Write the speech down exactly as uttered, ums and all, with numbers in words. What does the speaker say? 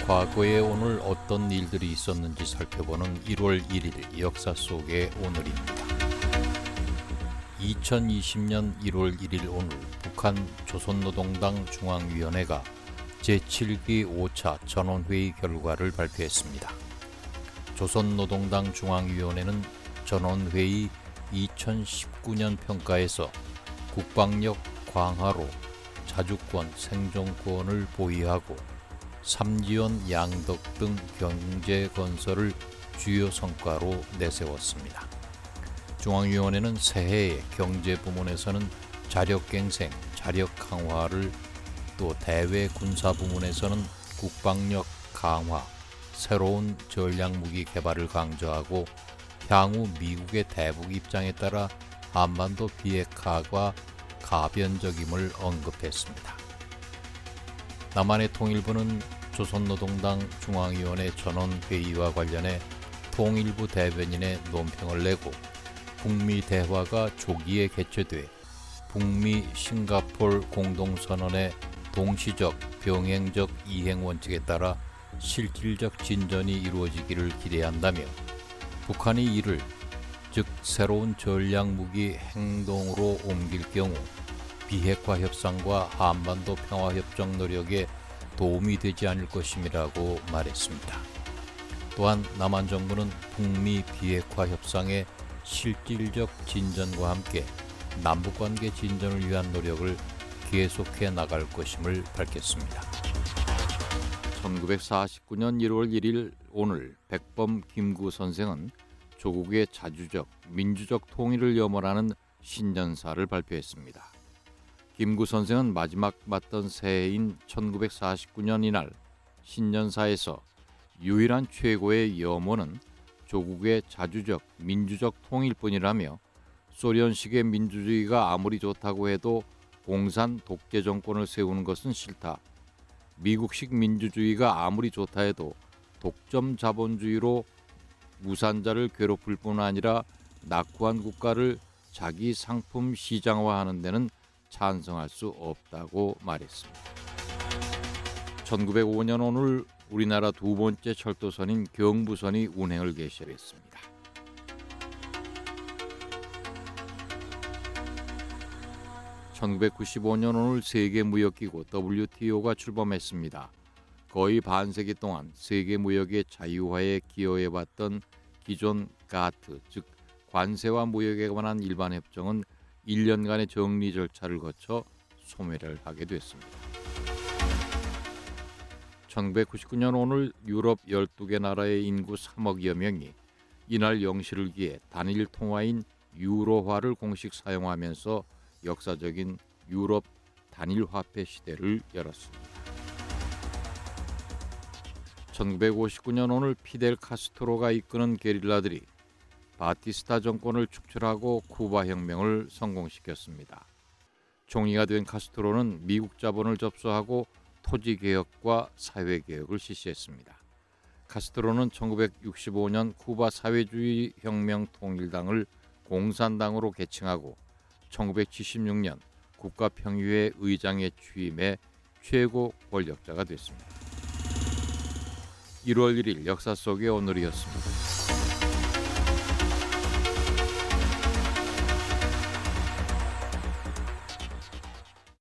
과거에 오늘 어떤 일들이 있었는지 살펴보는 일월 일일 역사 속의 오늘입니다. 이천이십년 일월 일일 오늘 북한 조선노동당 중앙위원회가 제칠기 오차 전원회의 결과를 발표했습니다. 조선노동당 중앙위원회는 전원회의 이천십구년 평가에서 국방력 강화로 자주권, 생존권을 보위하고 삼지연, 양덕 등 경제 건설을 주요 성과로 내세웠습니다. 중앙위원회는 새해에 경제 부문에서는 자력갱생, 자력 강화를, 또 대외 군사 부문에서는 국방력 강화, 새로운 전략무기 개발을 강조하고 향후 미국의 대북 입장에 따라 한반도 비핵화가 가변적임을 언급했습니다. 남한의 통일부는 조선노동당 중앙위원회 전원회의와 관련해 통일부 대변인의 논평을 내고 북미 대화가 조기에 개최돼 북미 싱가포르 공동선언의 동시적 병행적 이행 원칙에 따라 실질적 진전이 이루어지기를 기대한다며 북한이 이를 즉 새로운 전략무기 행동으로 옮길 경우 비핵화 협상과 한반도 평화협정 노력에 도움이 되지 않을 것임이라고 말했습니다. 또한 남한 정부는 북미 비핵화 협상의 실질적 진전과 함께 남북관계 진전을 위한 노력을 계속해 나갈 것임을 밝혔습니다. 천구백사십구년 일월 일일 오늘 백범 김구 선생은 조국의 자주적, 민주적 통일을 염원하는 신년사를 발표했습니다. 김구 선생은 마지막 맞던 새해인 천구백사십구년 이날 신년사에서 유일한 최고의 염원은 조국의 자주적, 민주적 통일뿐이라며 소련식의 민주주의가 아무리 좋다고 해도 공산 독재 정권을 세우는 것은 싫다. 미국식 민주주의가 아무리 좋다 해도 독점 자본주의로 무산자를 괴롭힐 뿐 아니라 낙후한 국가를 자기 상품 시장화하는 데는 찬성할 수 없다고 말했습니다. 천구백오년 오늘 우리나라 두 번째 철도선인 경부선이 운행을 개시했습니다. 천구백구십오년 오늘 세계무역기구 더블유티오가 출범했습니다. 거의 반세기 동안 세계무역의 자유화에 기여해왔던 기존 가트, 즉 관세와 무역에 관한 일반 협정은 일 년간의 정리 절차를 거쳐 소멸을 하게 됐습니다. 천구백구십구년 오늘 유럽 열두 개 나라의 인구 삼억여 명이 이날 영시를 기해 단일 통화인 유로화를 공식 사용하면서 역사적인 유럽 단일화폐 시대를 열었습니다. 천구백오십구년 오늘 피델 카스트로가 이끄는 게릴라들이 바티스타 정권을 축출하고 쿠바 혁명을 성공시켰습니다. 총리가 된 카스트로는 미국 자본을 접수하고 토지개혁과 사회개혁을 실시했습니다. 카스트로는 천구백육십오년 쿠바 사회주의 혁명 통일당을 공산당으로 개칭하고 천구백칠십육년 국가평의회 의장에 취임해 최고 권력자가 됐습니다. 일월 일일 역사 속의 오늘이었습니다.